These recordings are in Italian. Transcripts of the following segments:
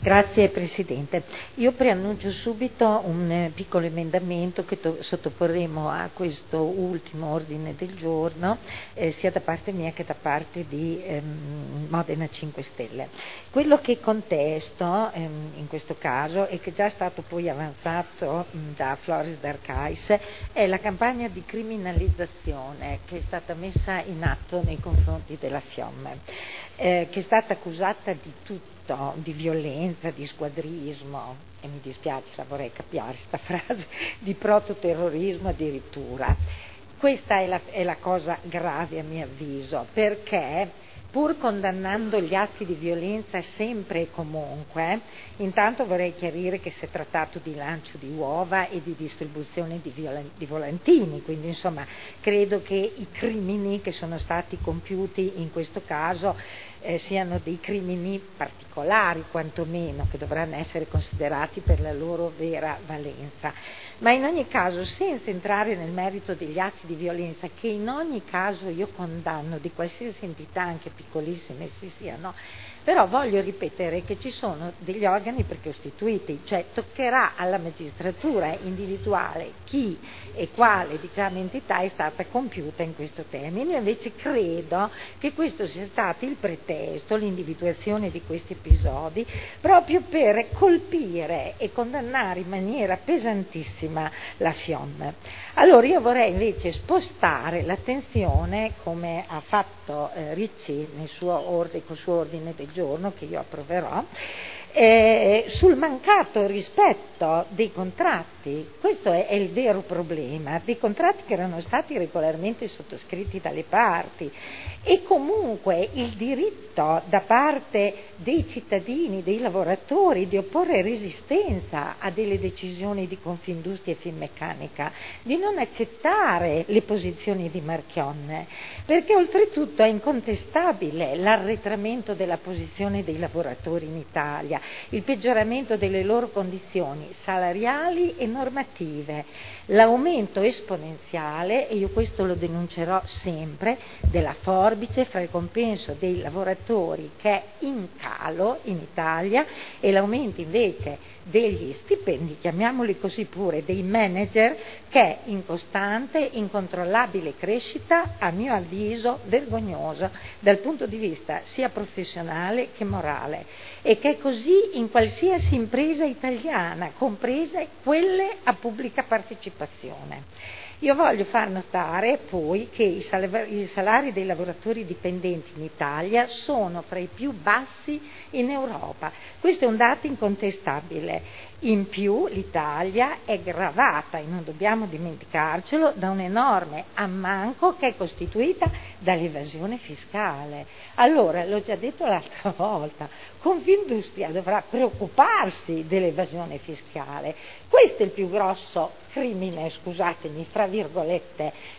Grazie Presidente. Io preannuncio subito un piccolo emendamento che sottoporremo a questo ultimo ordine del giorno, sia da parte mia che da parte di Modena 5 Stelle. Quello che contesto in questo caso e che è già stato poi avanzato da Floris d'Arcais è la campagna di criminalizzazione che è stata messa in atto nei confronti della FIOM, che è stata accusata di tutto, di violenza, di squadrismo, e mi dispiace, la vorrei cambiare sta frase, di prototerrorismo addirittura. Questa è la cosa grave a mio avviso, perché pur condannando gli atti di violenza sempre e comunque, intanto vorrei chiarire che si è trattato di lancio di uova e di distribuzione di volantini, quindi insomma credo che i crimini che sono stati compiuti in questo caso siano dei crimini particolari quantomeno, che dovranno essere considerati per la loro vera valenza. Ma in ogni caso, senza entrare nel merito degli atti di violenza, che in ogni caso io condanno, di qualsiasi entità, anche piccolissime si siano, però voglio ripetere che ci sono degli organi precostituiti, cioè toccherà alla magistratura individuale chi e quale entità è stata compiuta in questo termine. Io invece credo che questo sia stato il pretesto, l'individuazione di questi episodi, proprio per colpire e condannare in maniera pesantissima la FIOM. Allora io vorrei invece spostare l'attenzione, come ha fatto Ricci col suo ordine del giorno che io approverò, sul mancato rispetto dei contratti. Questo è il vero problema, dei contratti che erano stati regolarmente sottoscritti dalle parti, e comunque il diritto da parte dei cittadini, dei lavoratori, di opporre resistenza a delle decisioni di Confindustria e Finmeccanica, di non accettare le posizioni di Marchionne, perché oltretutto è incontestabile l'arretramento della posizione dei lavoratori in Italia, il peggioramento delle loro condizioni salariali e normative, l'aumento esponenziale, e io questo lo denuncerò sempre, della forbice fra il compenso dei lavoratori che è in calo in Italia e l'aumento invece degli stipendi, chiamiamoli così pure, dei manager, che è in costante, incontrollabile crescita, a mio avviso vergognosa dal punto di vista sia professionale che morale, e che è così in qualsiasi impresa italiana, comprese quelle a pubblica partecipazione. Io voglio far notare poi che i salari dei lavoratori dipendenti in Italia sono fra i più bassi in Europa. Questo è un dato incontestabile. In più l'Italia è gravata, e non dobbiamo dimenticarcelo, da un enorme ammanco che è costituita dall'evasione fiscale. Allora, l'ho già detto l'altra volta, Confindustria dovrà preoccuparsi dell'evasione fiscale. Questo è il più grosso crimine, scusatemi, fra virgolette,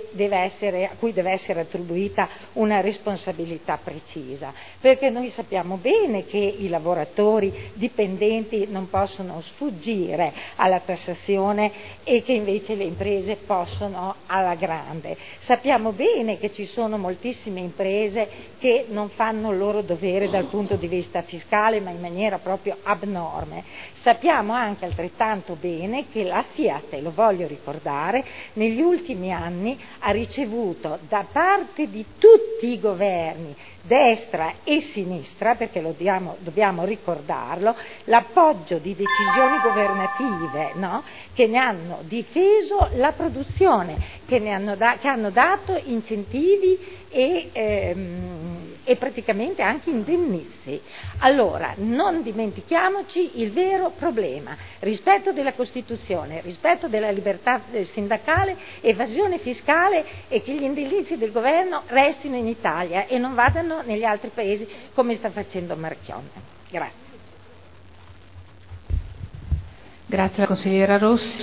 a cui deve essere attribuita una responsabilità precisa, perché noi sappiamo bene che i lavoratori dipendenti non possono sfuggire alla tassazione e che invece le imprese possono alla grande. Sappiamo bene che ci sono moltissime imprese che non fanno il loro dovere dal punto di vista fiscale, ma in maniera proprio abnorme. Sappiamo anche altrettanto bene che la Fiat, lo voglio ricordare, negli ultimi anni ha ricevuto da parte di tutti i governi, destra e sinistra, perché dobbiamo ricordarlo, l'appoggio di decisioni governative, no? Che ne hanno difeso la produzione, che hanno dato incentivi e praticamente anche indennizzi. Allora, non dimentichiamoci il vero problema: rispetto della Costituzione, rispetto della libertà sindacale, evasione fiscale, e che gli indennizzi del governo restino in Italia e non vadano negli altri paesi come sta facendo Marchionne. Grazie. Grazie alla consigliera Rossi.